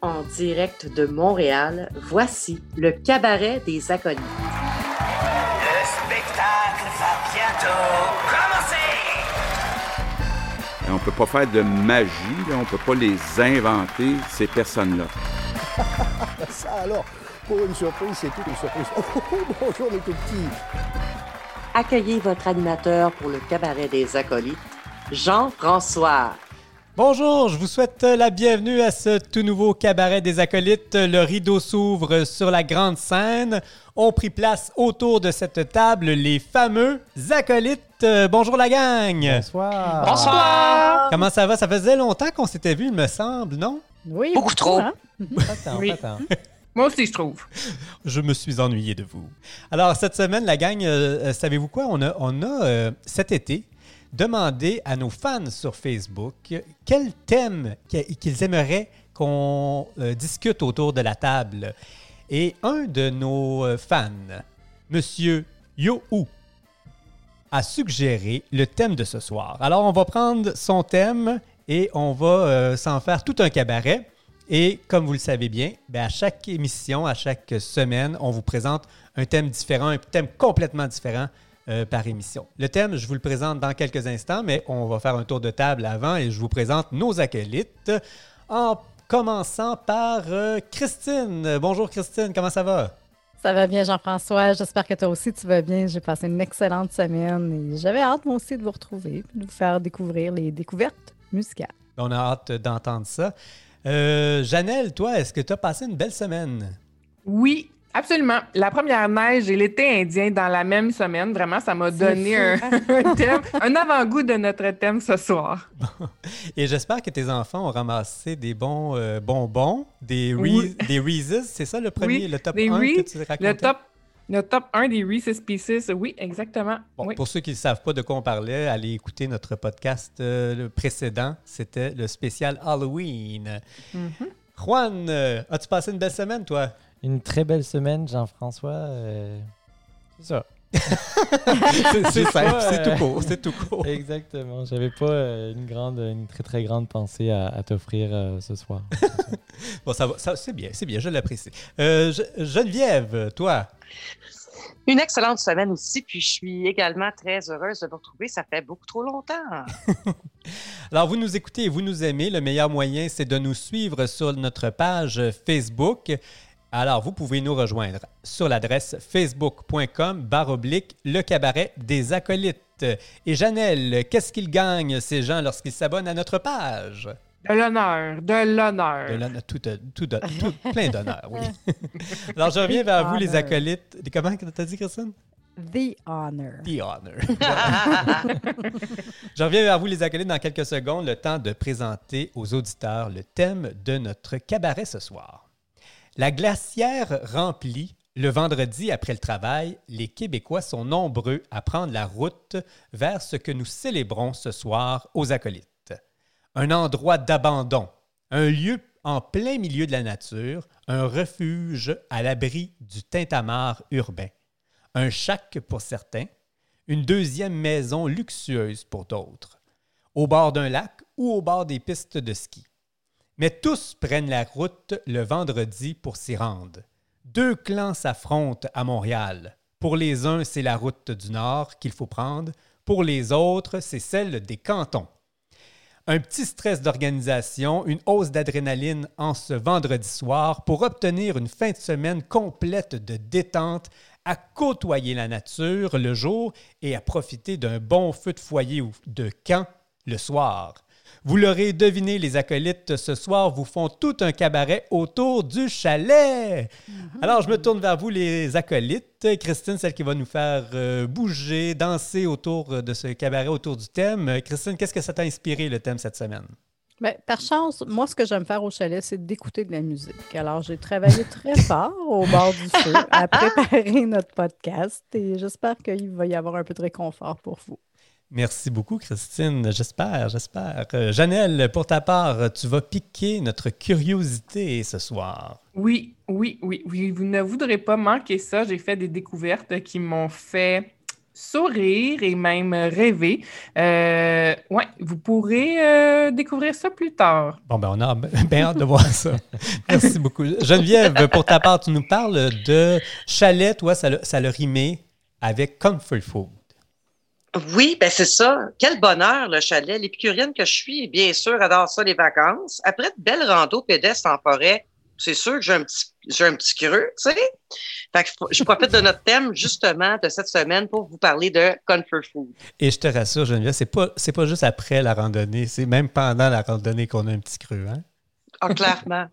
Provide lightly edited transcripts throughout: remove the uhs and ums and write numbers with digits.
En direct de Montréal, voici le Cabaret des Acolytes. Le spectacle va bientôt commencer! On ne peut pas faire de magie, là. On ne peut pas les inventer, ces personnes-là. Ça alors, pour une surprise, c'est toute une surprise. Bonjour mes tout petits. Accueillez votre animateur pour le Cabaret des Acolytes, Jean-François. Bonjour, je vous souhaite la bienvenue à ce tout nouveau Cabaret des Acolytes. Le rideau s'ouvre sur la grande scène. Ont pris place autour de cette table les fameux acolytes. Bonjour la gang! Bonsoir! Bonsoir! Comment ça va? Ça faisait longtemps qu'on s'était vu, il me semble, non? Oui, beaucoup trop. Hein? Pas tant, Oui. pas tant. Moi aussi, je trouve. Je me suis ennuyé de vous. Alors, cette semaine, la gang, savez-vous quoi? On a cet été, demandé à nos fans sur Facebook quel thème qu'ils aimeraient qu'on discute autour de la table. Et un de nos fans, Monsieur Yo-Hoo, a suggéré le thème de ce soir. Alors, on va prendre son thème et on va s'en faire tout un cabaret. Et comme vous le savez bien, à chaque émission, à chaque semaine, on vous présente un thème différent, un thème complètement différent par émission. Le thème, je vous le présente dans quelques instants, mais on va faire un tour de table avant et je vous présente nos acolytes en commençant par Christine. Bonjour Christine, comment ça va? Ça va bien, Jean-François. J'espère que toi aussi, tu vas bien. J'ai passé une excellente semaine et j'avais hâte, moi aussi, de vous retrouver et de vous faire découvrir les découvertes musicales. On a hâte d'entendre ça. Janelle, toi, est-ce que tu as passé une belle semaine? Oui, absolument. La première neige et l'été indien dans la même semaine, vraiment, ça m'a donné un thème, un avant-goût de notre thème ce soir. Et j'espère que tes enfants ont ramassé des bons bonbons, des Reese's, c'est ça le premier, Oui, le top des 1 que Reese, tu racontais? Le top 1 des Reese's Pieces, oui, exactement. Bon, Oui. pour ceux qui ne savent pas de quoi on parlait, allez écouter notre podcast le précédent. C'était le spécial Halloween. Mhm. Juan, as-tu passé une belle semaine, toi? Une très belle semaine, Jean-François. C'est ça. C'est simple, pas, c'est tout court. Exactement. J'avais pas une très très grande pensée à t'offrir ce soir. Bon, c'est bien, je l'apprécie. Geneviève, toi? Une excellente semaine aussi, puis je suis également très heureuse de vous retrouver. Ça fait beaucoup trop longtemps. Alors, vous nous écoutez et vous nous aimez. Le meilleur moyen, c'est de nous suivre sur notre page Facebook. Alors, vous pouvez nous rejoindre sur l'adresse facebook.com/le cabaret des acolytes. Et Janelle, qu'est-ce qu'ils gagnent, ces gens, lorsqu'ils s'abonnent à notre page? De l'honneur. Plein d'honneur, oui. Alors, je reviens vers vous, les acolytes. Comment t'as dit, Christine? The Honor. The Honor. Je reviens vers vous, les acolytes, dans quelques secondes. Le temps de présenter aux auditeurs le thème de notre cabaret ce soir. La glacière remplie, le vendredi après le travail, les Québécois sont nombreux à prendre la route vers ce que nous célébrons ce soir aux acolytes. Un endroit d'abandon, un lieu en plein milieu de la nature, un refuge à l'abri du tintamarre urbain, un shack pour certains, une deuxième maison luxueuse pour d'autres, au bord d'un lac ou au bord des pistes de ski. Mais tous prennent la route le vendredi pour s'y rendre. Deux clans s'affrontent à Montréal. Pour les uns, c'est la route du Nord qu'il faut prendre. Pour les autres, c'est celle des cantons. Un petit stress d'organisation, une hausse d'adrénaline en ce vendredi soir pour obtenir une fin de semaine complète de détente, à côtoyer la nature le jour et à profiter d'un bon feu de foyer ou de camp le soir. Vous l'aurez deviné, les acolytes, ce soir, vous font tout un cabaret autour du chalet. Alors, je me tourne vers vous, les acolytes. Christine, celle qui va nous faire bouger, danser autour de ce cabaret, autour du thème. Christine, qu'est-ce que ça t'a inspiré, le thème, cette semaine? Bien, par chance, moi, ce que j'aime faire au chalet, c'est d'écouter de la musique. Alors, j'ai travaillé très fort au bord du feu à préparer notre podcast et j'espère qu'il va y avoir un peu de réconfort pour vous. Merci beaucoup, Christine. J'espère. Janelle, pour ta part, tu vas piquer notre curiosité ce soir. Oui, vous ne voudrez pas manquer ça. J'ai fait des découvertes qui m'ont fait sourire et même rêver. Ouais, vous pourrez découvrir ça plus tard. Bon, ben on a bien hâte de voir ça. Merci beaucoup. Geneviève, pour ta part, tu nous parles de chalet. Toi, ça l'a rimé avec comfort food. Oui, ben c'est ça. Quel bonheur, le chalet. L'épicurienne que je suis, bien sûr, adore ça, les vacances. Après de belles randos pédestres en forêt, c'est sûr que j'ai un petit creux, tu sais. Fait que je profite de notre thème, justement, de cette semaine pour vous parler de comfort food. Et je te rassure, Geneviève, c'est pas juste après la randonnée, c'est même pendant la randonnée qu'on a un petit creux, hein? Ah, clairement.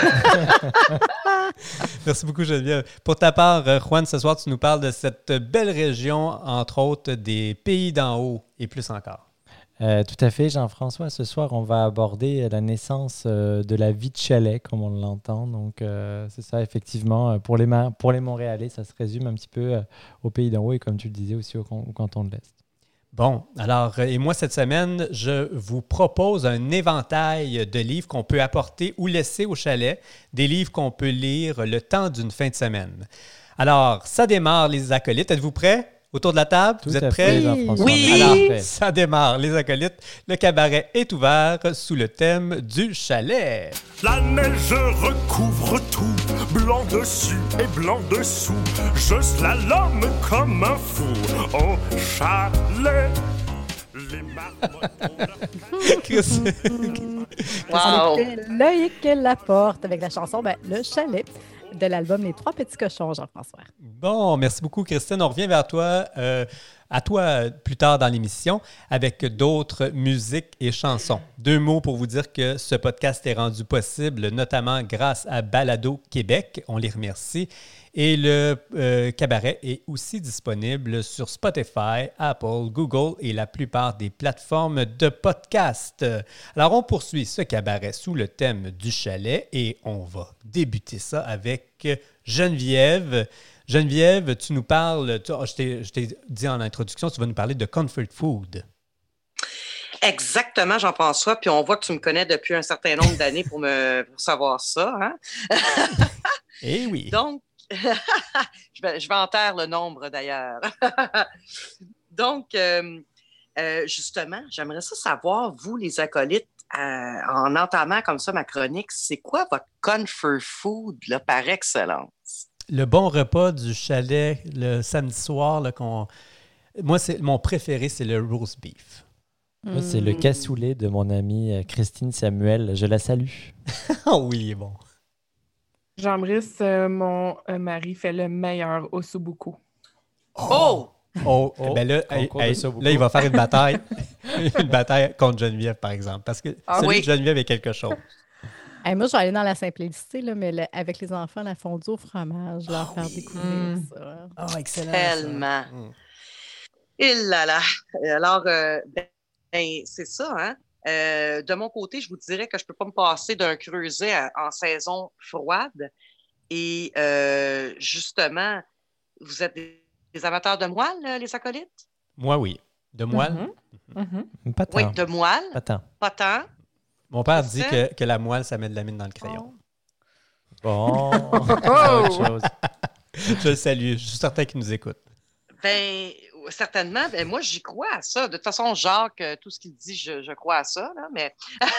Merci beaucoup, Geneviève. Pour ta part, Juan, ce soir, tu nous parles de cette belle région, entre autres des pays d'en haut et plus encore. Tout à fait, Jean-François. Ce soir, on va aborder la naissance de la vie de chalet, comme on l'entend. Donc, c'est ça, effectivement. Pour les Montréalais, ça se résume un petit peu au pays d'en haut et, comme tu le disais, aussi au canton de l'Est. Bon, alors, et moi, cette semaine, je vous propose un éventail de livres qu'on peut apporter ou laisser au chalet, des livres qu'on peut lire le temps d'une fin de semaine. Alors, ça démarre, les acolytes. Êtes-vous prêts? Autour de la table, vous êtes prêts? Oui! Alors, ça démarre, les acolytes. Le cabaret est ouvert sous le thème du chalet. La neige recouvre tout, blanc dessus et blanc dessous. Je slalome comme un fou au chalet. Les marmottes ont Wow! C'était l'œil qu'elle apporte avec la chanson Le chalet de l'album Les Trois Petits Cochons, Jean-François. Bon, merci beaucoup, Christine. On revient vers toi, à toi plus tard dans l'émission, avec d'autres musiques et chansons. 2 mots pour vous dire que ce podcast est rendu possible, notamment grâce à Balado Québec. On les remercie. Et le cabaret est aussi disponible sur Spotify, Apple, Google et la plupart des plateformes de podcast. Alors, on poursuit ce cabaret sous le thème du chalet et on va débuter ça avec Geneviève. Geneviève, tu nous parles, je t'ai dit en introduction, tu vas nous parler de comfort food. Exactement, Jean-François. Puis on voit que tu me connais depuis un certain nombre d'années pour savoir ça. Hein? Eh oui. Donc, je vais en taire le nombre d'ailleurs. Donc, justement, j'aimerais ça savoir, vous, les acolytes, en entamant comme ça ma chronique, c'est quoi votre comfort food là, par excellence? Le bon repas du chalet le samedi soir, là, moi, mon préféré, c'est le roast beef. Moi, c'est le cassoulet de mon amie Christine Samuel. Je la salue. Ah oui, il est bon. Jean-Brice, mon mari, fait le meilleur ossobuco. Oh! Ben là, il va faire une bataille. Une bataille contre Geneviève, par exemple. Parce que de Geneviève est quelque chose. Moi, je vais aller dans la simplicité, là, mais avec les enfants, la fondue au fromage, leur faire découvrir ça. Oh, excellent. Tellement. Et là là. Alors, c'est ça, hein? De mon côté, je vous dirais que je ne peux pas me passer d'un creuset en saison froide. Et justement, vous êtes des amateurs de moelle, les acolytes? Moi, oui. De moelle? Pas tant. Oui, de moelle. Pas tant. Mon père dit que la moelle, ça met de la mine dans le crayon. Bon. Autre chose. Je le salue. Je suis certain qu'il nous écoute. Ben, certainement. Ben, moi, j'y crois à ça. De toute façon, Jacques, tout ce qu'il dit, je crois à ça. Là, mais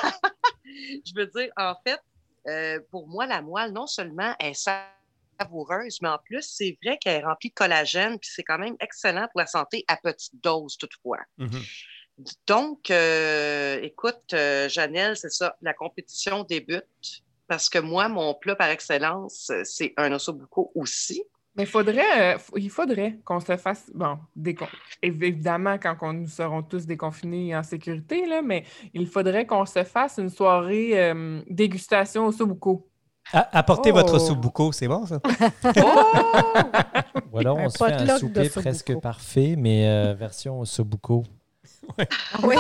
je veux dire, en fait, pour moi, la moelle, non seulement est savoureuse, mais en plus, c'est vrai qu'elle est remplie de collagène, puis c'est quand même excellent pour la santé à petite dose, toutefois. Mm-hmm. Donc, écoute, Janelle, c'est ça, la compétition débute parce que moi, mon plat par excellence, c'est un ossobuco aussi. Mais il faudrait qu'on se fasse, évidemment, quand nous serons tous déconfinés en sécurité, là, mais il faudrait qu'on se fasse une soirée dégustation ossobuco. Apportez votre ossobuco, c'est bon, ça? Ou alors, on se fait un souper presque parfait, mais version ossobuco. Ouais. Oui.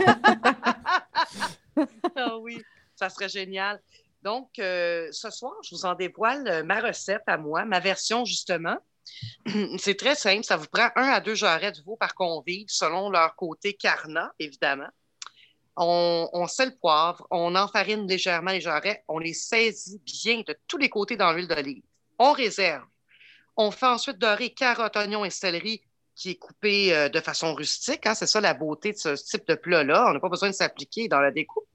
Ah oui, ça serait génial. Donc, ce soir, je vous en dévoile ma recette à moi, ma version justement. C'est très simple, ça vous prend 1 à 2 jarrets de veau par convive, selon leur côté carnat, évidemment. On sait le poivre, on enfarine légèrement les jarrets, on les saisit bien de tous les côtés dans l'huile d'olive. On réserve. On fait ensuite dorer carottes, oignons et céleri qui est coupé de façon rustique. Hein, c'est ça la beauté de ce type de plat-là. On n'a pas besoin de s'appliquer dans la découpe.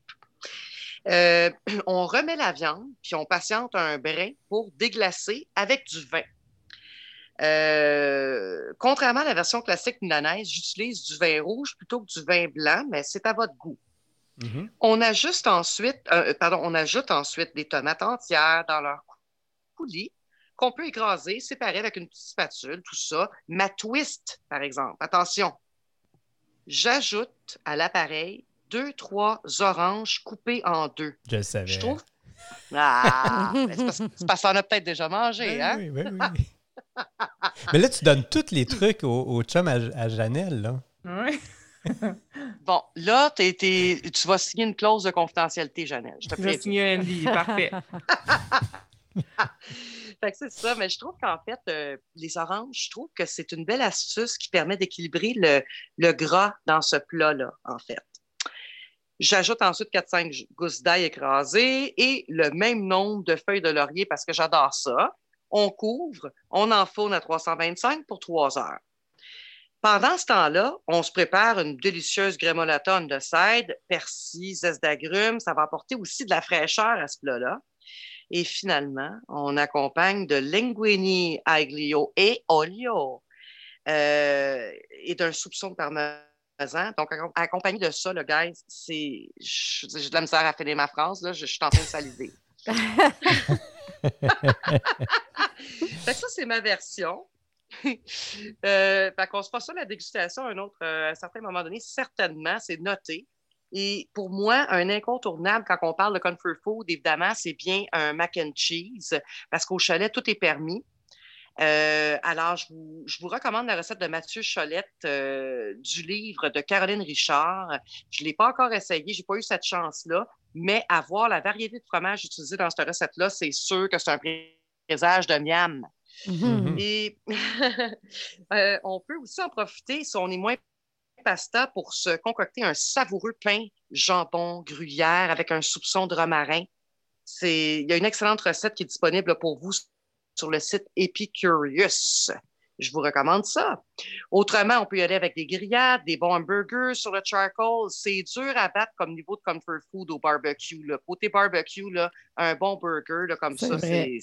On remet la viande, puis on patiente un brin pour déglacer avec du vin. Contrairement à la version classique milanaise, j'utilise du vin rouge plutôt que du vin blanc, mais c'est à votre goût. Mm-hmm. On ajoute ensuite des tomates entières dans leur coulis qu'on peut écraser, séparer avec une petite spatule, tout ça. Ma twist, par exemple. Attention, j'ajoute à l'appareil 2-3 oranges coupées en 2. Je le savais. Je trouve. Ah! C'est parce qu'on a peut-être déjà mangé, hein? Oui. Mais là, tu donnes tous les trucs au chum à Janelle, là. Oui. Bon, là, tu vas signer une clause de confidentialité, Janelle. Je vais signer un NDA, parfait. Fait que c'est ça, mais je trouve qu'en fait, les oranges, je trouve que c'est une belle astuce qui permet d'équilibrer le gras dans ce plat-là, en fait. J'ajoute ensuite 4-5 gousses d'ail écrasées et le même nombre de feuilles de laurier parce que j'adore ça. On couvre, on enfourne à 325 pour 3 heures. Pendant ce temps-là, on se prépare une délicieuse grémolata de side, persil, zeste d'agrumes. Ça va apporter aussi de la fraîcheur à ce plat-là. Et finalement, on accompagne de linguine aglio et olio et d'un soupçon de parmesan. Donc, accompagné de ça, le guys, j'ai de la misère à finir ma phrase. Là, je suis en train de saliver. Fait que ça, c'est ma version. Fait qu'on se passe ça, la dégustation, à un certain moment donné, certainement, c'est noté. Et pour moi, un incontournable quand on parle de comfort food, évidemment, c'est bien un mac and cheese, parce qu'au chalet, tout est permis. Alors, je vous recommande la recette de Mathieu Cholette du livre de Caroline Richard. Je ne l'ai pas encore essayé, je n'ai pas eu cette chance-là, mais avoir la variété de fromages utilisés dans cette recette-là, c'est sûr que c'est un présage de miam. Mm-hmm. Et on peut aussi en profiter, si on est moins pasta, pour se concocter un savoureux pain jambon gruyère avec un soupçon de romarin. Il y a une excellente recette qui est disponible pour vous sur le site Epicurious. Je vous recommande ça. Autrement, on peut y aller avec des grillades, des bons hamburgers sur le charcoal. C'est dur à battre comme niveau de comfort food au barbecue. Là. Côté barbecue, là, un bon burger là, comme ça,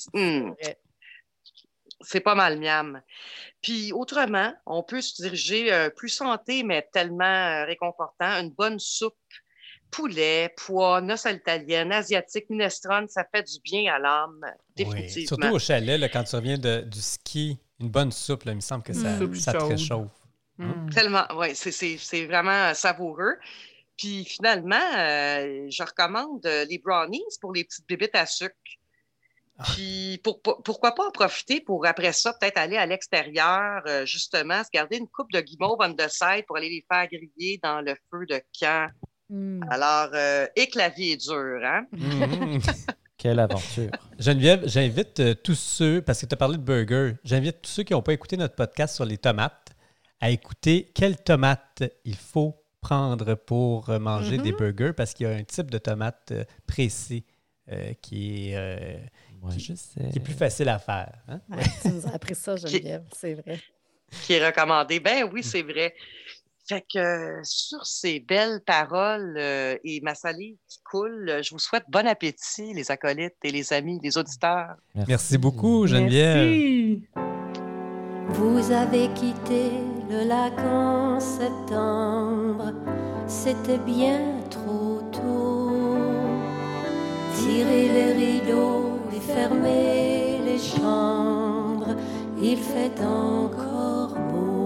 c'est pas mal miam. Puis autrement, on peut se diriger plus santé, mais tellement réconfortant. Une bonne soupe, poulet, pois, noces à l'italienne, asiatique, minestrone, ça fait du bien à l'âme, définitivement. Oui. Surtout au chalet, là, quand tu reviens du ski, une bonne soupe, là, il me semble que ça te réchauffe. Tellement, oui, c'est vraiment savoureux. Puis finalement, je recommande les brownies pour les petites bébites à sucre. Puis pourquoi pas en profiter pour, après ça, peut-être aller à l'extérieur, justement, se garder une coupe de guimauve on the side pour aller les faire griller dans le feu de camp. Alors, et que la vie est dure, hein? Quelle aventure. Geneviève, j'invite tous ceux, parce que tu as parlé de burger, j'invite tous ceux qui n'ont pas écouté notre podcast sur les tomates à écouter quelles tomates il faut prendre pour manger des burgers, parce qu'il y a un type de tomate précis qui est plus facile à faire. Hein? Ouais, tu nous as appris ça, Geneviève, c'est vrai. Qui est recommandé. Ben oui, c'est vrai. Fait que sur ces belles paroles et ma salive qui coule, je vous souhaite bon appétit, les acolytes et les amis, les auditeurs. Merci beaucoup, Geneviève. Merci. Vous avez quitté le lac en septembre, c'était bien trop tôt. Tirez les rideaux et fermez les chambres, il fait encore beau.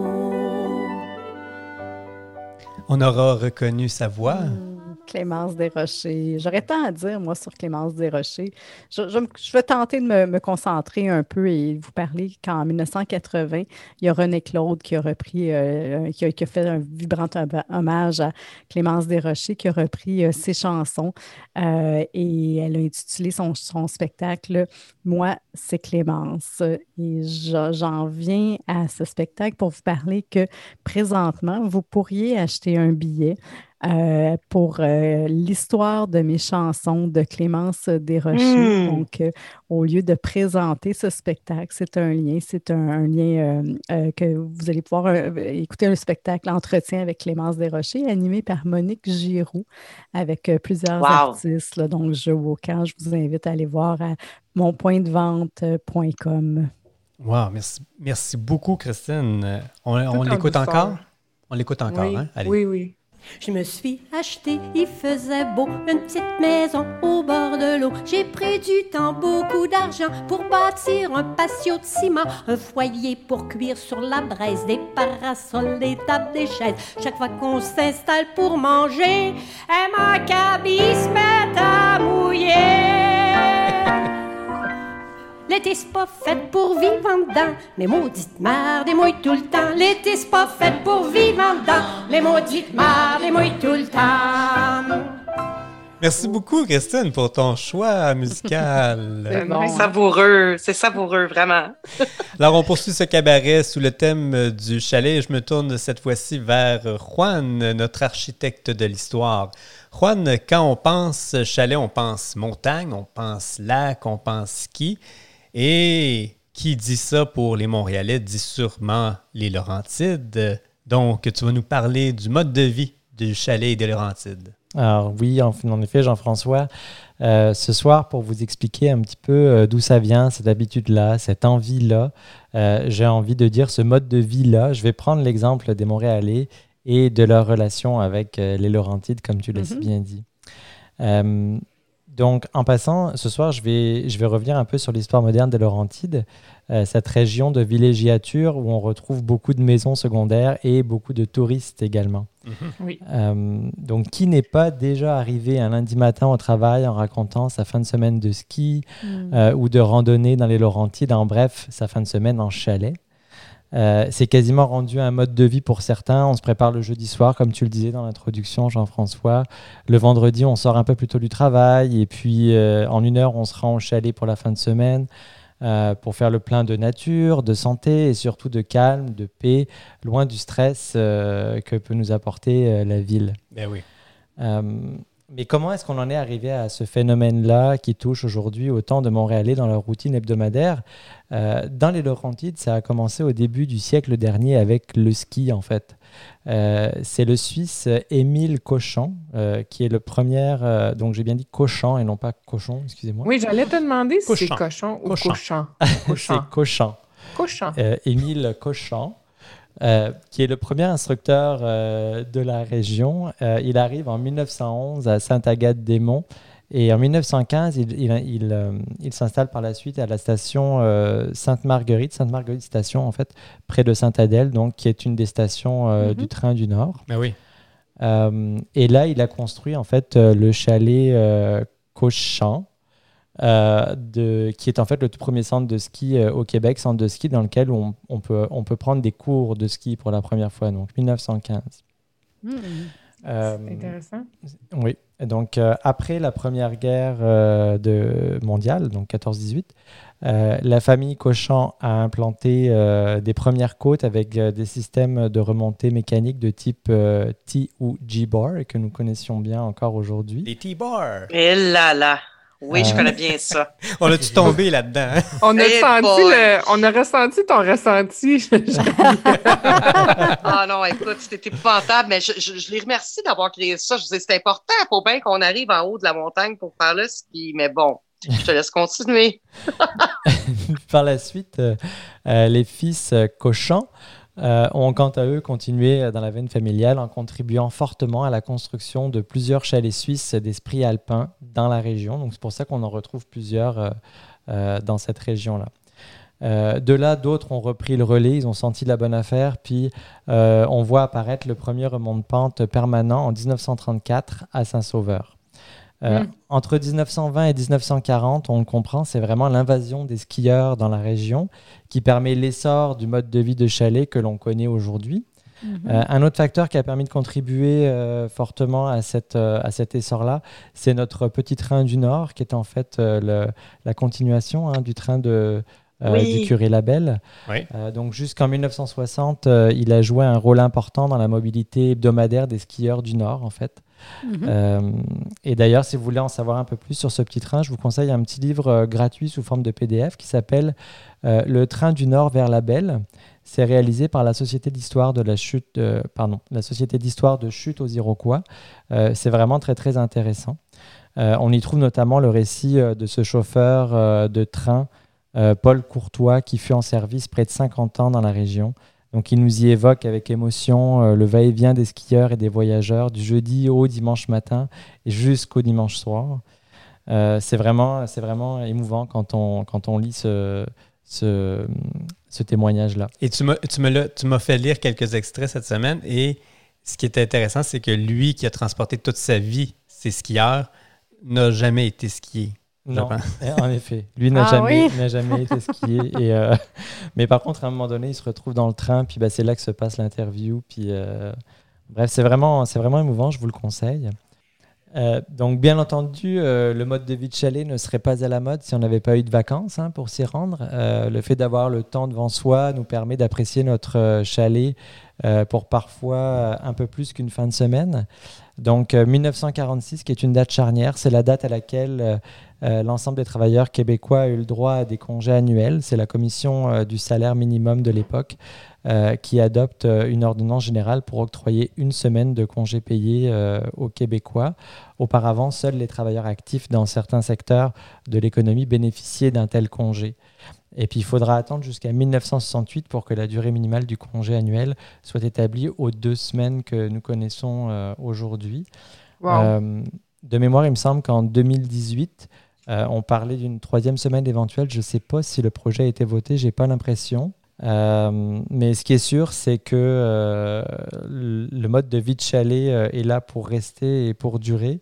On aura reconnu sa voix. Clémence Desrochers. J'aurais tant à dire, moi, sur Clémence Desrochers. Je vais tenter de me concentrer un peu et vous parler qu'en 1980, il y a René Claude qui a repris, qui a fait un vibrant hommage à Clémence Desrochers, qui a repris ses chansons et elle a intitulé son spectacle « Moi, c'est Clémence ». Et j'en viens à ce spectacle pour vous parler que présentement, vous pourriez acheter un billet pour l'histoire de mes chansons de Clémence Desrochers. Donc, au lieu de présenter ce spectacle, c'est un lien que vous allez pouvoir écouter un spectacle Entretien avec Clémence Desrochers, animé par Monique Giroux, avec plusieurs artistes. Là, donc, je vous invite à aller voir à monpointdevente.com. Wow, merci beaucoup, Christine. On l'écoute encore? On l'écoute encore, oui. Hein? Allez. Oui. Je me suis acheté, il faisait beau, une petite maison au bord de l'eau. J'ai pris du temps, beaucoup d'argent pour bâtir un patio de ciment, un foyer pour cuire sur la braise, des parasols, des tables, des chaises. Chaque fois qu'on s'installe pour manger, ma cabine se met à mouiller. L'été, c'est pas fait pour vivre en dedans. Les maudites mardes, des mouilles tout le temps. L'été, c'est pas fait pour vivre en dedans. Les maudites mardes, des mouilles tout le temps. Merci beaucoup, Christine, pour ton choix musical. C'est bon. Savoureux, c'est savoureux, vraiment. Alors, on poursuit ce cabaret sous le thème du chalet. Je me tourne cette fois-ci vers Juan, notre architecte de l'histoire. Juan, quand on pense chalet, on pense montagne, on pense lac, on pense ski. Et qui dit ça pour les Montréalais dit sûrement les Laurentides. Donc, tu vas nous parler du mode de vie du chalet des Laurentides. Alors oui, en effet, Jean-François, ce soir, pour vous expliquer un petit peu d'où ça vient, cette habitude-là, cette envie-là, j'ai envie de dire ce mode de vie-là. Je vais prendre l'exemple des Montréalais et de leur relation avec les Laurentides, comme tu l'as si bien dit. Donc, en passant, ce soir, je vais revenir un peu sur l'histoire moderne des Laurentides, cette région de villégiature où on retrouve beaucoup de maisons secondaires et beaucoup de touristes également. Oui. Donc, qui n'est pas déjà arrivé un lundi matin au travail en racontant sa fin de semaine de ski ou de randonnée dans les Laurentides, en bref, sa fin de semaine en chalet? C'est quasiment rendu un mode de vie pour certains. On se prépare le jeudi soir, comme tu le disais dans l'introduction, Jean-François. Le vendredi, on sort un peu plus tôt du travail et puis en 1 heure, on se rend au chalet pour la fin de semaine pour faire le plein de nature, de santé et surtout de calme, de paix, loin du stress que peut nous apporter la ville. Ben oui. Mais comment est-ce qu'on en est arrivé à ce phénomène-là qui touche aujourd'hui autant de Montréalais dans leur routine hebdomadaire? Dans les Laurentides, ça a commencé au début du siècle dernier avec le ski, en fait. C'est le Suisse Émile Cauchamp qui est le premier... donc, j'ai bien dit Cauchamp et non pas Cochon, excusez-moi. Oui, j'allais te demander si c'est Cauchamp. cochon ou Cauchamp. C'est Cauchamp. Cauchamp. Émile Cauchamp. Qui est le premier instructeur de la région. Il arrive en 1911 à Sainte-Agathe-des-Monts et en 1915, il s'installe par la suite à la station Sainte-Marguerite Station, en fait, près de Sainte-Adèle, donc, qui est une des stations du train du Nord. Ben oui. Et là, il a construit en fait le chalet Cauchamp, qui est en fait le tout premier centre de ski au Québec, centre de ski dans lequel on peut prendre des cours de ski pour la première fois, donc 1915. C'est intéressant. Oui, donc après la première guerre mondiale, donc 14-18, la famille Cauchamp a implanté des premières côtes avec des systèmes de remontée mécanique de type T ou G-bar que nous connaissions bien encore aujourd'hui. Les T-bars. Et là. Oui, je connais bien ça. On a-tu tombé là-dedans? On a ressenti ton ressenti. Ah non, écoute, c'était épouvantable, mais je les remercie d'avoir créé ça. Je disais, c'est important, il faut bien qu'on arrive en haut de la montagne pour faire le ski, mais bon, je te laisse continuer. Par la suite, les fils Cauchamp ont quant à eux continué dans la veine familiale en contribuant fortement à la construction de plusieurs chalets suisses d'esprit alpin dans la région. Donc c'est pour ça qu'on en retrouve plusieurs dans cette région-là. De là, d'autres ont repris le relais, ils ont senti la bonne affaire, puis on voit apparaître le premier remonte-pente permanent en 1934 à Saint-Sauveur. Entre 1920 et 1940, on le comprend, c'est vraiment l'invasion des skieurs dans la région qui permet l'essor du mode de vie de chalet que l'on connaît aujourd'hui. Un autre facteur qui a permis de contribuer fortement à cet essor-là, c'est notre petit train du Nord, qui est en fait la continuation du train de du curé Labelle. Oui. Donc jusqu'en 1960, il a joué un rôle important dans la mobilité hebdomadaire des skieurs du Nord, en fait. Et d'ailleurs, si vous voulez en savoir un peu plus sur ce petit train, je vous conseille un petit livre gratuit sous forme de PDF qui s'appelle « Le train du Nord vers Labelle ». C'est réalisé par la Société d'histoire de la Société d'histoire de chute aux Iroquois. C'est vraiment très, très intéressant. On y trouve notamment le récit de ce chauffeur de train, Paul Courtois, qui fut en service près de 50 ans dans la région. Donc, il nous y évoque avec émotion le va-et-vient des skieurs et des voyageurs du jeudi au dimanche matin et jusqu'au dimanche soir. C'est vraiment émouvant quand on lit ce témoignage-là. Et tu m'as fait lire quelques extraits cette semaine et ce qui est intéressant, c'est que lui qui a transporté toute sa vie ses skieurs n'a jamais été skié. Non, en effet. Lui n'a jamais été skié. Mais par contre, à un moment donné, il se retrouve dans le train, puis c'est là que se passe l'interview. Puis, bref, c'est vraiment émouvant, je vous le conseille. Donc, bien entendu, le mode de vie de chalet ne serait pas à la mode si on n'avait pas eu de vacances pour s'y rendre. Le fait d'avoir le temps devant soi nous permet d'apprécier notre chalet pour parfois un peu plus qu'une fin de semaine. Donc, 1946, qui est une date charnière, c'est la date à laquelle l'ensemble des travailleurs québécois a eu le droit à des congés annuels. C'est la commission du salaire minimum de l'époque qui adopte une ordonnance générale pour octroyer une semaine de congés payés aux Québécois. Auparavant, seuls les travailleurs actifs dans certains secteurs de l'économie bénéficiaient d'un tel congé. Et puis, il faudra attendre jusqu'à 1968 pour que la durée minimale du congé annuel soit établie aux 2 semaines que nous connaissons aujourd'hui. Wow. De mémoire, il me semble qu'en 2018, on parlait d'une 3e semaine éventuelle. Je ne sais pas si le projet a été voté, je n'ai pas l'impression. Mais ce qui est sûr, c'est que le mode de vie de chalet est là pour rester et pour durer.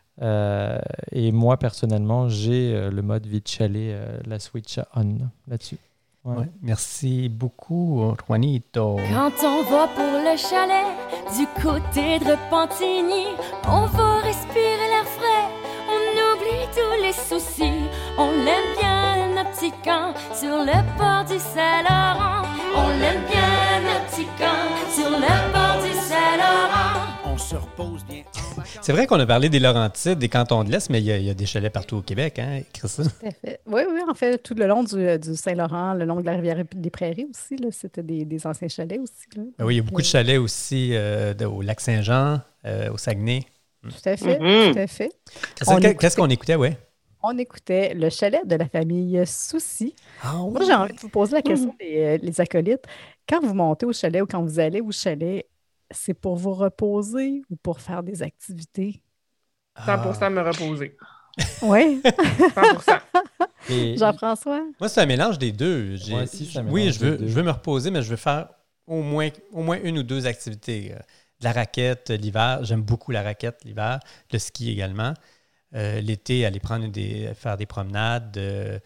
Et moi, personnellement, j'ai le mode vie de chalet, la switch on là-dessus. Ouais. Ouais. Merci beaucoup, Juanito. Quand on va pour le chalet du côté de Repentigny, on va respirer l'air frais, on oublie tous les soucis. On l'aime bien, notre petit camp, sur le port du Saint-Laurent. On l'aime bien, notre petit camp, sur le port du Saint-Laurent. On se repose bien. C'est vrai qu'on a parlé des Laurentides, des cantons de l'Est, mais il y a des chalets partout au Québec, hein, Christine? Tout à fait. Oui, en fait, tout le long du Saint-Laurent, le long de la rivière des Prairies aussi, là, c'était des anciens chalets aussi. Là. Oui, il y a beaucoup de chalets aussi au lac Saint-Jean, au Saguenay. Tout à fait, tout à fait. Qu'est-ce qu'on écoutait, oui? On écoutait le chalet de la famille Soucy. Ah, oui. Moi, j'ai envie de vous poser la question, les acolytes. Quand vous montez au chalet ou quand vous allez au chalet, c'est pour vous reposer ou pour faire des activités? 100% me reposer. Oui. 100%. Et Jean-François? Moi, c'est un mélange des deux. Moi aussi, c'est un oui, mélange des deux. je veux me reposer, mais je veux faire au moins 1 ou 2 activités. De la raquette l'hiver. J'aime beaucoup la raquette l'hiver. Le ski également. L'été, aller faire des promenades.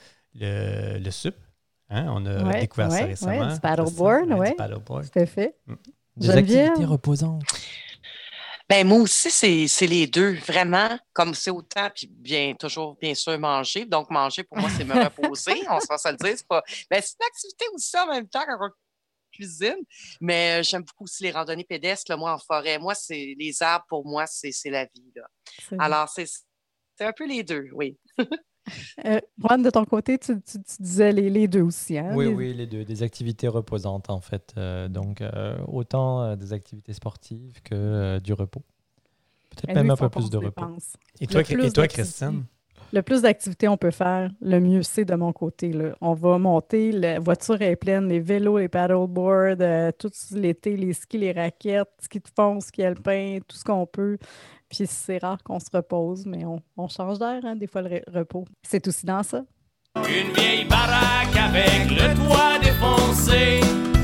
Le SUP. Hein? On a découvert ça récemment. Du paddleboard, oui. Tout à fait. Des activités reposantes. Ben moi aussi, c'est les deux, vraiment. Comme c'est autant, puis toujours, bien sûr, manger. Donc, manger, pour moi, c'est me reposer. On se va se le dire. C'est une activité aussi en même temps quand on cuisine. Mais j'aime beaucoup aussi les randonnées pédestres, là, moi, en forêt. Moi, c'est les arbres, pour moi, c'est la vie. Là. Alors, c'est un peu les deux, oui. Juan, de ton côté, tu disais les deux aussi. Hein? Oui, les deux. Des activités reposantes, en fait. Donc, autant des activités sportives que du repos. Peut-être même un peu plus de repos. Et toi, Christine? Le plus d'activités on peut faire, le mieux c'est de mon côté. Là. On va monter, la voiture est pleine, les vélos, les paddleboards, tout l'été, les skis, les raquettes, ski de fond, ski alpin, tout ce qu'on peut. Puis c'est rare qu'on se repose, mais on change d'air, hein, des fois, le repos. C'est aussi dans ça. Une vieille baraque avec le toit défoncé,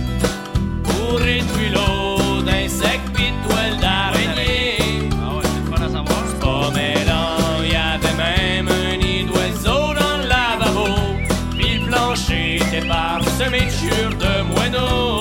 bourré de culots, d'insectes pis de toiles d'araignée. Ah ouais, c'est pas à savoir. C'est pas mêlant, y avait même un nid d'oiseaux dans le lavabo, pis le plancher était parsemé de chure de moineaux.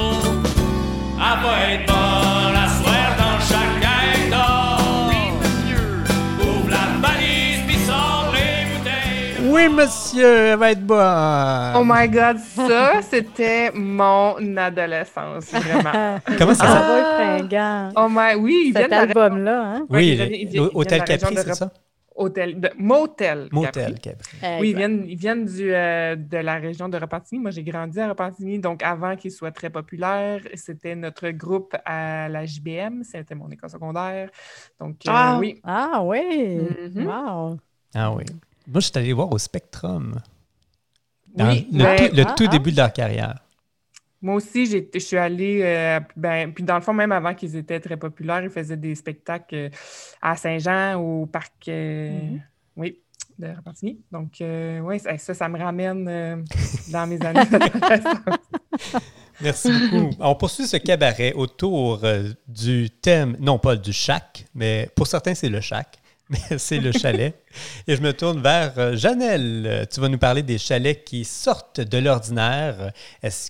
À pas être bonne à soir dans chaque hectare. Ouvre la valise pis sors les bouteilles. Oui, Oui, monsieur, elle va être bonne. Oh my God, ça, c'était mon adolescence, vraiment. Comment ça s'appelle? Fringant. Oh my, oui, il vient Cet de la album-là, hein? Oui, il vient de Hôtel la région Capri, de c'est ça? Motel Motel Capri. Capri. Oui, ils viennent de la région de Repentigny. Moi, j'ai grandi à Repentigny, donc avant qu'il soit très populaire, c'était notre groupe à la JBM, c'était mon école secondaire. Donc, oui. Ah oui! Mhm. Wow! Ah oui. Moi, je suis allé voir au Spectrum. Dans Oui, le tout début de leur carrière. Moi aussi, je suis allée, puis dans le fond, même avant qu'ils étaient très populaires, ils faisaient des spectacles à Saint-Jean, au parc, oui, de Repentigny. Donc, oui, ça me ramène dans mes années d'adolescence. Merci beaucoup. On poursuit ce cabaret autour du thème, non pas du chac, mais pour certains, c'est le chac, mais c'est le chalet. Et je me tourne vers Janelle. Tu vas nous parler des chalets qui sortent de l'ordinaire. Est-ce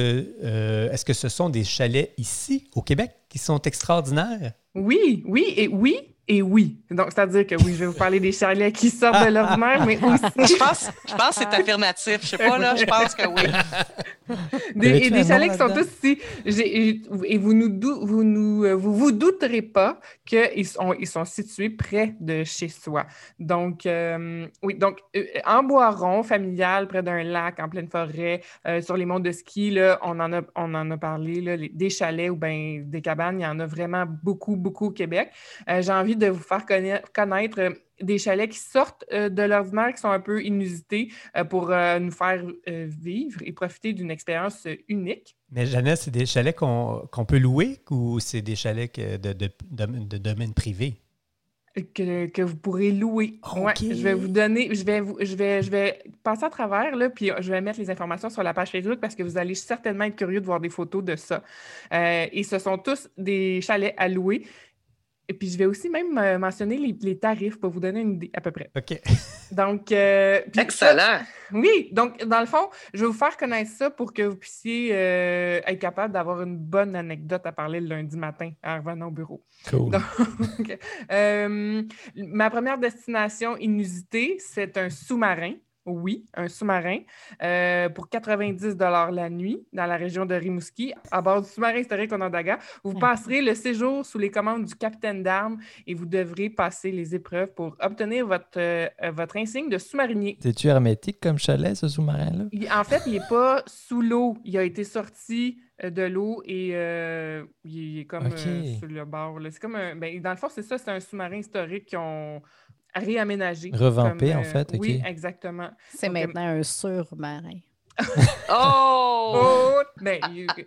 que ce sont des chalets ici, au Québec, qui sont extraordinaires? Oui. Donc, c'est-à-dire que oui, je vais vous parler des chalets qui sortent de l'ordinaire, mais aussi... Je pense que c'est affirmatif. Je sais pas, là, je pense que oui. Des chalets qui sont tous ici. Et vous douterez pas qu'ils sont situés près de chez soi. Donc, en bois rond, familial, près d'un lac, en pleine forêt, sur les monts de ski, là, on en a parlé, là, des chalets ou bien des cabanes, il y en a vraiment beaucoup, beaucoup au Québec. J'ai envie de vous faire connaître des chalets qui sortent de l'ordinaire, qui sont un peu inusités pour nous faire vivre et profiter d'une expérience unique. Mais Jeannette, c'est des chalets qu'on peut louer ou c'est des chalets de domaine privé? Que vous pourrez louer. Okay. Ouais, je vais vous donner, je vais passer à travers, là, puis je vais mettre les informations sur la page Facebook parce que vous allez certainement être curieux de voir des photos de ça. Et ce sont tous des chalets à louer. Et puis, je vais aussi même mentionner les tarifs pour vous donner une idée à peu près. OK. Donc, excellent! Oui, donc, dans le fond, je vais vous faire connaître ça pour que vous puissiez être capable d'avoir une bonne anecdote à parler le lundi matin en revenant au bureau. Cool. Donc, ma première destination inusitée, c'est un sous-marin. Oui, un sous-marin pour 90 $ la nuit dans la région de Rimouski, à bord du sous-marin historique Onondaga. Vous passerez le séjour sous les commandes du capitaine d'armes et vous devrez passer les épreuves pour obtenir votre insigne de sous-marinier. C'est-tu hermétique comme chalet, ce sous-marin-là? En fait, il n'est pas sous l'eau. Il a été sorti de l'eau et il est comme sur le bord. Là. C'est comme dans le fond, c'est ça, c'est un sous-marin historique qui ont réaménagé. Revampé, en fait. Oui, okay. Exactement. C'est donc, maintenant un surmarin. Oh! Mais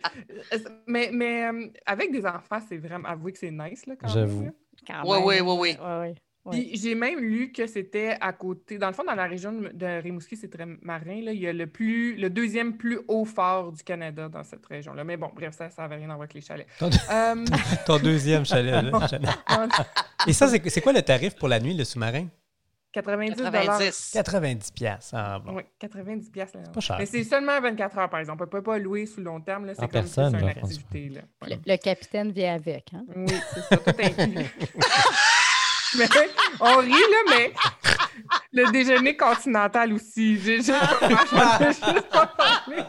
avec des enfants, c'est vraiment... Avouez que c'est nice, là, quand J'avoue. même. Oui. Puis j'ai même lu que c'était à côté... Dans le fond, dans la région de Rimouski, c'est très marin, là. Il y a le deuxième plus haut fort du Canada dans cette région-là. Mais bon, bref, ça n'avait rien à voir avec les chalets. Ton deuxième chalet, là. Et ça, c'est quoi le tarif pour la nuit, le sous-marin? 90 $. Ah bon. Oui, 90 $. C'est pas cher. Mais c'est seulement 24 heures, par exemple. On ne peut pas louer sous long terme. Là. C'est comme si c'est une activité. Là. Ouais. Le capitaine vient avec. Hein? Oui, c'est ça, tout inclus. Mais on rit, là, mais le déjeuner continental aussi. J'ai juste pas parlé.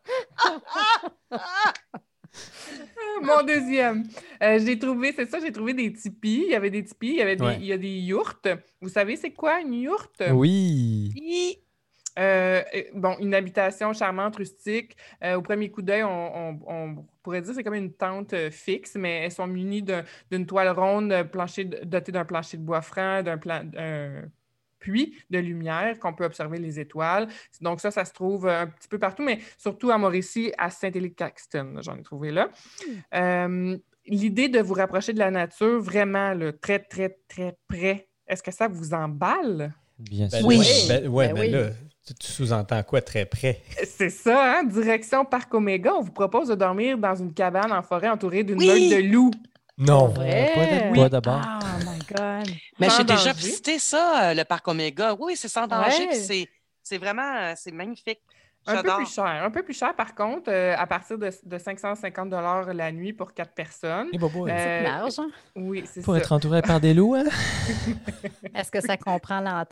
Mon deuxième. J'ai trouvé des tipis. Il y avait des tipis, il y a des yourtes. Vous savez, c'est quoi une yourte? Oui. Une habitation charmante, rustique. Au premier coup d'œil, on pourrait dire que c'est comme une tente fixe, mais elles sont munies d'une toile ronde dotée d'un plancher de bois franc, d'un puits de lumière qu'on peut observer les étoiles. Donc ça se trouve un petit peu partout, mais surtout à Mauricie, à Saint-Élie-Caxton. J'en ai trouvé là. L'idée de vous rapprocher de la nature, vraiment là, très, très, très près, est-ce que ça vous emballe? Bien sûr. Oui. Là, tu sous-entends quoi très près? C'est ça, hein? Direction Parc Oméga, on vous propose de dormir dans une cabane en forêt entourée d'une meute de loups. Non, pas d'abord. Oh my God. Mais j'ai danger. déjà visité ça, le Parc Oméga. Oui, c'est sans danger. Puis c'est vraiment magnifique. Un peu plus cher, par contre, à partir de 550 $ la nuit pour 4 personnes. C'est marge, hein? Oui, c'est ça. Pour être entouré par des loups, hein? Est-ce que ça comprend l'entrée?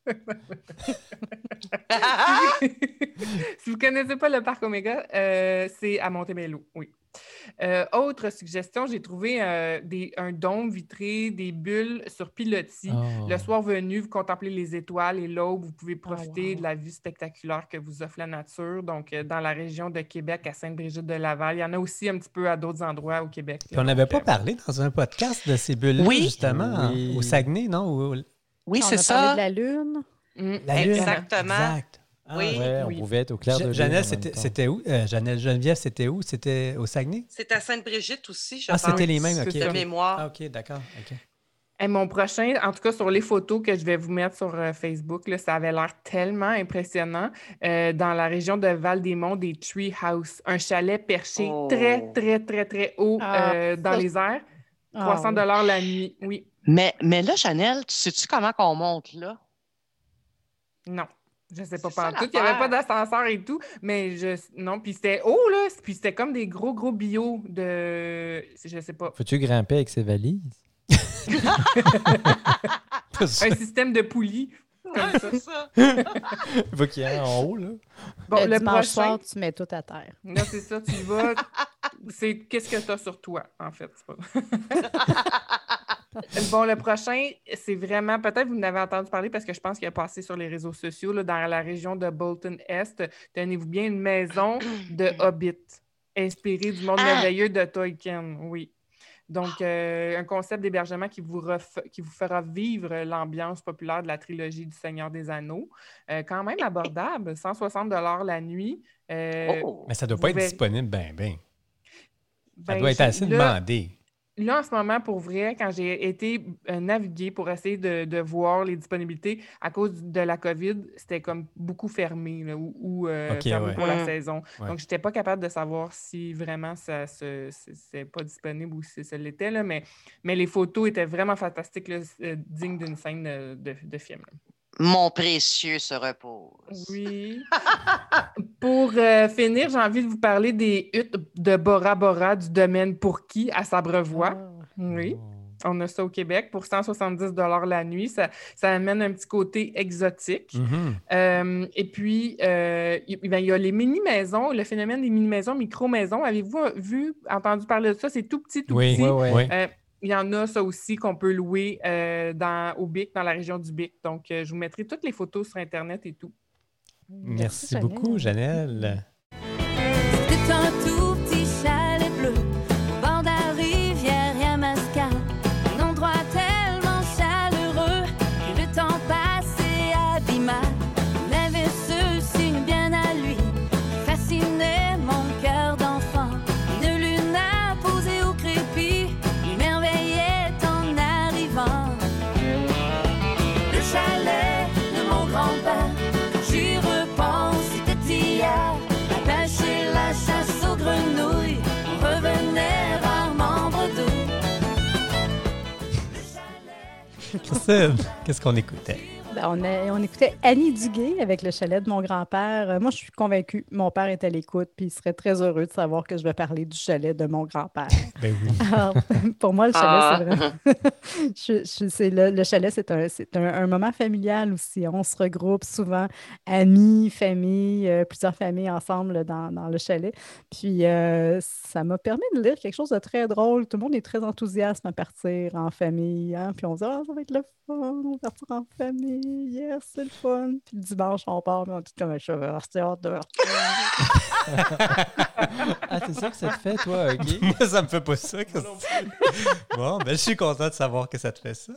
Si vous ne connaissez pas le parc Omega, c'est à Montebello, oui. Autre suggestion, j'ai trouvé un dôme vitré, des bulles sur pilotis. Oh. Le soir venu, vous contemplez les étoiles et l'aube, vous pouvez profiter de la vue spectaculaire que vous offre la nature. Donc, dans la région de Québec, à Sainte-Brigitte-de-Laval. Il y en a aussi un petit peu à d'autres endroits au Québec. Puis on n'avait pas parlé dans un podcast de ces bulles-là, justement, au Saguenay, non? Oui, c'est ça. On a ça. parlé de la Lune. La Lune. Exactement. Exact. Oui, on pouvait être au clair de lune. Janelle, en même temps. c'était où? Geneviève, c'était où? C'était au Saguenay? C'est à Sainte-Brigitte aussi, je pense. C'était les mêmes, OK. De mémoire. Ah, OK, d'accord. OK. Et mon prochain, en tout cas sur les photos que je vais vous mettre sur Facebook, là, ça avait l'air tellement impressionnant. Dans la région de Val-des-Monts, des Tree House, un chalet perché très, très, très, très haut dans les airs. 300 $ la nuit, oui. Mais là, Chanel, sais-tu comment qu'on monte là? Non. Je sais pas, C'est ça, tout. Il n'y avait pas d'ascenseur et tout, mais non. Puis c'était haut, là. Puis c'était comme des gros bio de. Je sais pas. Faut-tu grimper avec ses valises? Un système de poulies. Comme ça. C'est ça. Il faut qu'il y ait un en haut, là. Bon, le dimanche prochain, soir, tu mets tout à terre. là, c'est ça, tu y vas. C'est qu'est-ce que tu as sur toi, en fait. C'est pas... Bon, le prochain, c'est vraiment, peut-être vous en avez entendu parler parce que je pense qu'il a passé sur les réseaux sociaux, là, dans la région de Bolton-Est. Tenez-vous bien, une maison de Hobbit, inspirée du monde merveilleux de Tolkien, oui. Donc, un concept d'hébergement qui vous fera vivre l'ambiance populaire de la trilogie du Seigneur des Anneaux. Quand même abordable, 160 $ la nuit. Mais ça ne doit pas être disponible bien. Ça Ben, doit être assez demandé. Là, en ce moment, pour vrai, quand j'ai été naviguer pour essayer de voir les disponibilités, à cause de la COVID, c'était comme beaucoup fermé là, ou fermé pour la saison. Ouais. Donc, je n'étais pas capable de savoir si vraiment c'est pas disponible ou si ça l'était. Là, mais les photos étaient vraiment fantastiques, là, dignes d'une scène de film. Là. Mon précieux se repose. Oui. Pour finir, j'ai envie de vous parler des huttes de Bora Bora du domaine Pourquoi à Sabrevois. Oui. On a ça au Québec pour 170 $ la nuit. Ça amène un petit côté exotique. Mm-hmm. Et puis, il y a les mini-maisons, le phénomène des mini-maisons, micro-maisons. Avez-vous entendu parler de ça? C'est tout petit, petit. Oui. Il y en a, ça aussi, qu'on peut louer au Bic, dans la région du Bic. Donc, je vous mettrai toutes les photos sur Internet et tout. Merci beaucoup, Janelle. C'était un tout petit chalet bleu au bord de la rivière Yamaska. Un endroit tellement chaleureux que le temps passait abîmable. Il avait ce signe bien à lui qui fascinait mon cœur d'enfant. Une lune a posé au crépi, m'émerveillait en arrivant. Le chalet de mon grand-père, quand j'y repense, c'était hier. La pêche et la chasse aux grenouilles, on revenait rarement bredouille. Christine, qu'est-ce qu'on écoutait? On écoutait Annie Duguay avec le chalet de mon grand-père. Moi, je suis convaincue, mon père est à l'écoute, puis il serait très heureux de savoir que je vais parler du chalet de mon grand-père. Ben oui. Alors, pour moi, le chalet, c'est vraiment... le chalet, c'est un moment familial aussi. On se regroupe souvent, amis, famille, plusieurs familles ensemble dans le chalet. Puis, ça m'a permis de lire quelque chose de très drôle. Tout le monde est très enthousiaste à partir en famille. Hein? Puis on se dit, ça va être le fun, on va partir en famille. Yes, c'est le fun. Puis le dimanche, on part, mais on dit comme un cheveu. C'est hâte de Ah, c'est ça que ça te fait, toi, OK? Moi, ça me fait pas ça, Christine. Bon, ben, je suis content de savoir que ça te fait ça.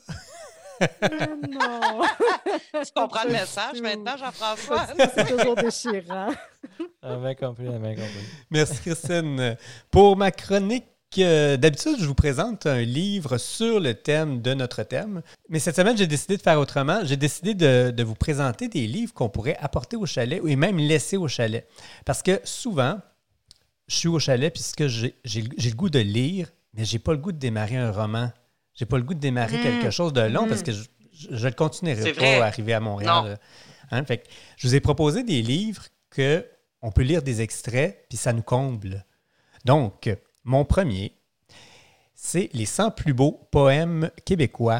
Non! Tu comprends le message maintenant, Jean-François? C'est toujours déchirant. Un bien compris. Merci, Christine. Pour ma chronique, d'habitude, je vous présente un livre sur le thème de notre thème. Mais cette semaine, j'ai décidé de faire autrement. J'ai décidé de vous présenter des livres qu'on pourrait apporter au chalet et même laisser au chalet. Parce que souvent, je suis au chalet puisque j'ai le goût de lire, mais j'ai pas le goût de démarrer un roman. J'ai pas le goût de démarrer quelque chose de long parce que je ne continuerai pas à arriver à Montréal. Hein? Fait que je vous ai proposé des livres qu'on peut lire des extraits puis ça nous comble. Donc, mon premier, c'est les 100 plus beaux poèmes québécois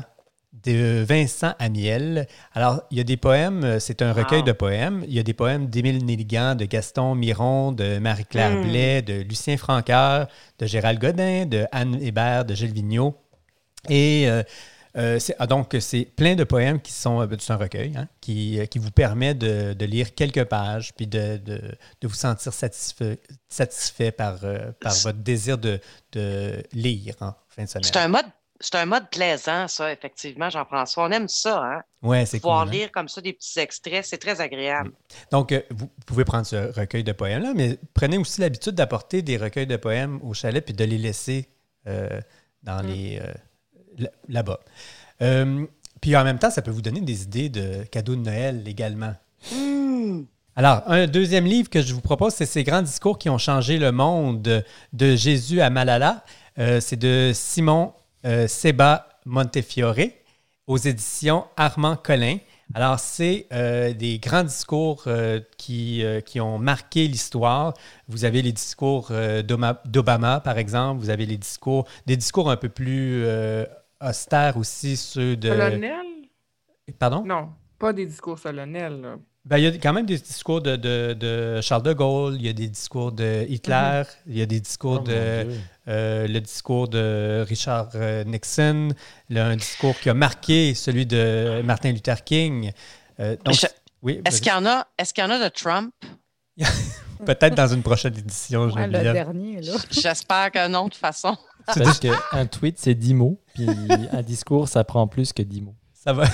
de Vincent Amiel. Alors, il y a des poèmes, c'est un recueil de poèmes. Il y a des poèmes d'Émile Nelligan, de Gaston Miron, de Marie-Claire Blais, de Lucien Francoeur, de Gérald Godin, de Anne Hébert, de Gilles Vigneault. Et donc, c'est plein de poèmes qui sont... c'est un recueil qui vous permet de lire quelques pages puis de vous sentir satisfait par votre désir de lire en fin de semaine. C'est un mode plaisant, ça, effectivement, Jean-François. On aime ça, hein? Oui, c'est cool. Pouvoir lire comme ça des petits extraits, c'est très agréable. Donc, vous pouvez prendre ce recueil de poèmes-là, mais prenez aussi l'habitude d'apporter des recueils de poèmes au chalet puis de les laisser dans là-bas. Puis en même temps, ça peut vous donner des idées de cadeaux de Noël également. Alors, un deuxième livre que je vous propose, c'est Ces grands discours qui ont changé le monde de Jésus à Malala. C'est de Simon Seba Montefiore aux éditions Armand Collin. Alors, c'est des grands discours qui ont marqué l'histoire. Vous avez les discours d'Obama, par exemple. Vous avez des discours un peu plus austères aussi, ceux de... Solennels? Pardon? Non, pas des discours solennels, là. Ben, il y a quand même des discours de Charles de Gaulle, il y a des discours de Hitler, il y a des discours le discours de Richard Nixon, un discours qui a marqué celui de Martin Luther King. Oui, est-ce qu'il y en a de Trump? Peut-être dans une prochaine édition. Le dernier, là. J'espère que non, de toute façon. Parce qu'un tweet, c'est 10 mots, puis un discours, ça prend plus que 10 mots. Ça va.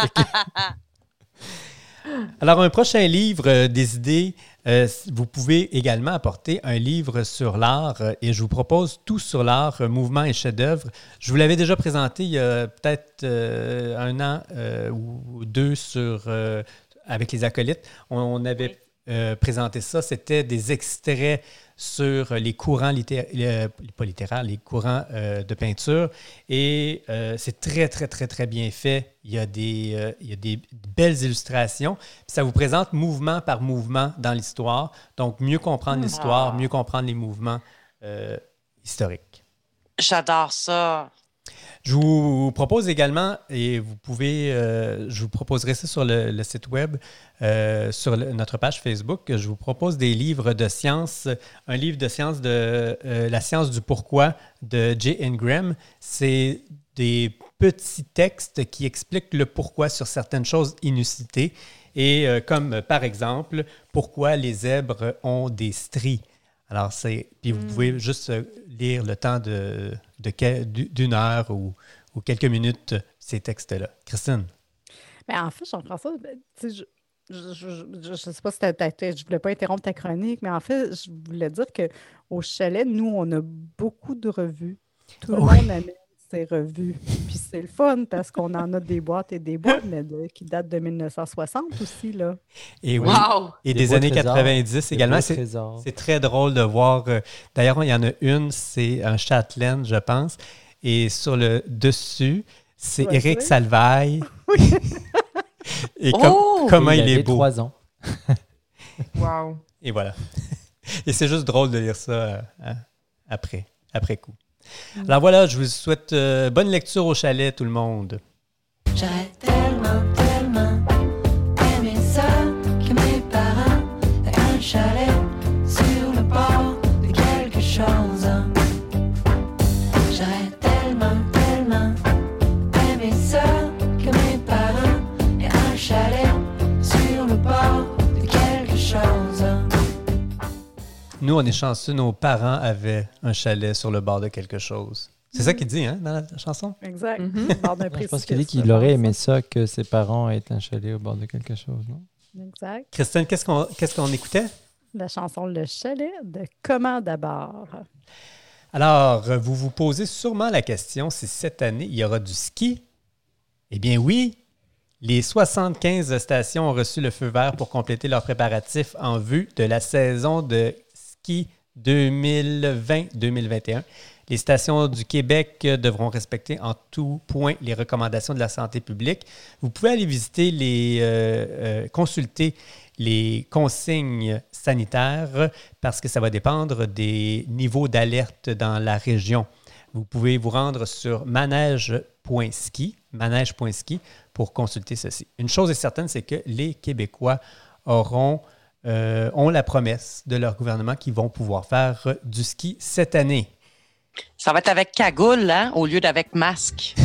Alors, un prochain livre des idées, vous pouvez également apporter un livre sur l'art et je vous propose Tout sur l'art, mouvement et chef-d'œuvre. Je vous l'avais déjà présenté il y a peut-être un an ou deux avec les acolytes. On avait présenté ça. C'était des extraits sur les courants les courants de peinture. Et c'est très, très, très, très bien fait. Il y a des belles illustrations. Puis ça vous présente mouvement par mouvement dans l'histoire. Donc, mieux comprendre l'histoire, mieux comprendre les mouvements historiques. J'adore ça. Je vous propose également, et vous pouvez, je vous proposerai ça sur le site web, sur notre page Facebook, je vous propose des livres de science, un livre de science de La science du pourquoi de J. Ingram. C'est des petits textes qui expliquent le pourquoi sur certaines choses inusitées, et comme par exemple, pourquoi les zèbres ont des stries. Alors, puis vous pouvez juste lire le temps d'une heure ou quelques minutes ces textes-là. Christine? Bien, en fait, Jean-François, je ne sais pas si je ne voulais pas interrompre ta chronique, mais en fait, je voulais dire qu'au chalet, nous, on a beaucoup de revues. Tout le monde amène ses revues. Puis c'est le fun parce qu'on en a des boîtes et des boîtes, mais qui datent de 1960 aussi, là. Et oui, et des années 90 également. C'est très drôle de voir. D'ailleurs, il y en a une, c'est un Châtelaine, je pense. Et sur le dessus, c'est Éric Salvaille. Et comment il est beau. 3 ans. Wow. Et voilà. Et c'est juste drôle de lire ça après coup. Alors voilà, je vous souhaite bonne lecture au chalet, tout le monde. J'aurais tellement aimé ça que mes parents aient un chalet sur le bord de quelque chose. J'aurais tellement aimé ça que mes parents aient un chalet sur le bord de quelque chose. Nous, on est chanceux, nos parents avaient un chalet sur le bord de quelque chose. C'est ça qu'il dit, hein, dans la chanson? Exact. Je pense qu'il dit qu'il aurait aimé ça que ses parents aient un chalet au bord de quelque chose, non? Exact. Christine, qu'est-ce qu'on écoutait? La chanson Le chalet de Comment d'abord? Alors, vous vous posez sûrement la question si cette année, il y aura du ski. Eh bien oui, les 75 stations ont reçu le feu vert pour compléter leurs préparatifs en vue de la saison de ski 2020-2021. Les stations du Québec devront respecter en tout point les recommandations de la santé publique. Vous pouvez aller visiter consulter les consignes sanitaires parce que ça va dépendre des niveaux d'alerte dans la région. Vous pouvez vous rendre sur manège.ski pour consulter ceci. Une chose est certaine, c'est que les Québécois ont la promesse de leur gouvernement qu'ils vont pouvoir faire du ski cette année. Ça va être avec cagoule, hein, au lieu d'avec masque.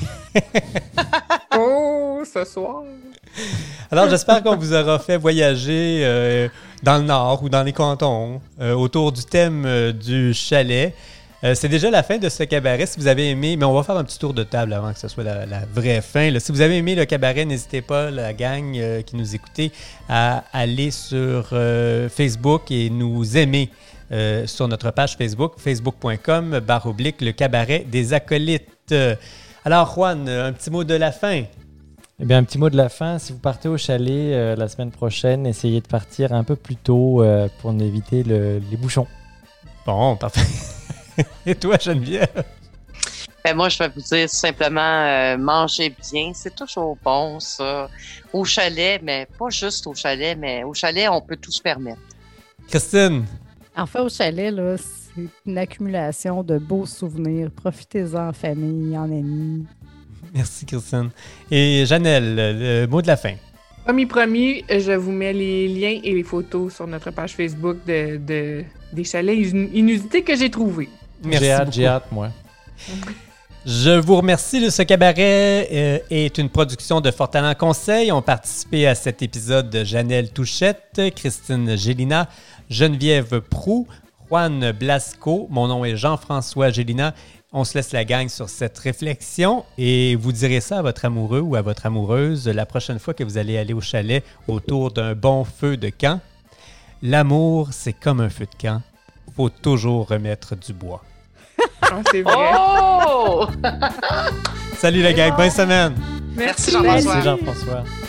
Oh, ce soir! Alors, j'espère qu'on vous aura fait voyager dans le Nord ou dans les cantons autour du thème du chalet. C'est déjà la fin de ce cabaret. Si vous avez aimé, mais on va faire un petit tour de table avant que ce soit la vraie fin. Là. Si vous avez aimé le cabaret, n'hésitez pas, la gang qui nous écoutez, à aller sur Facebook et nous aimer sur notre page Facebook, facebook.com/le cabaret des acolytes. Alors, Juan, un petit mot de la fin. Eh bien, un petit mot de la fin. Si vous partez au chalet la semaine prochaine, essayez de partir un peu plus tôt pour éviter les bouchons. Bon, parfait. Et toi, Geneviève? Ben moi, je vais vous dire simplement, mangez bien. C'est toujours bon, ça. Au chalet, mais pas juste au chalet, mais au chalet, on peut tout se permettre. Christine? Enfin, au chalet, là, c'est une accumulation de beaux souvenirs. Profitez-en en famille, en amis. Merci, Christine. Et Janelle, le mot de la fin. Promis, je vous mets les liens et les photos sur notre page Facebook des chalets inusités que j'ai trouvés. Merci j'ai hâte, moi. Je vous remercie. Ce cabaret est une production de Fort Talent Conseil. Ont participé à cet épisode de Janelle Touchette, Christine Gélina, Geneviève Proux, Juan Blasco. Mon nom est Jean-François Gélina. On se laisse la gang sur cette réflexion et vous direz ça à votre amoureux ou à votre amoureuse la prochaine fois que vous allez aller au chalet autour d'un bon feu de camp. L'amour, c'est comme un feu de camp. Faut toujours remettre du bois. Ah, c'est vrai. Oh! Salut la gang, bonne semaine! Merci Jean-François. Merci Jean-François.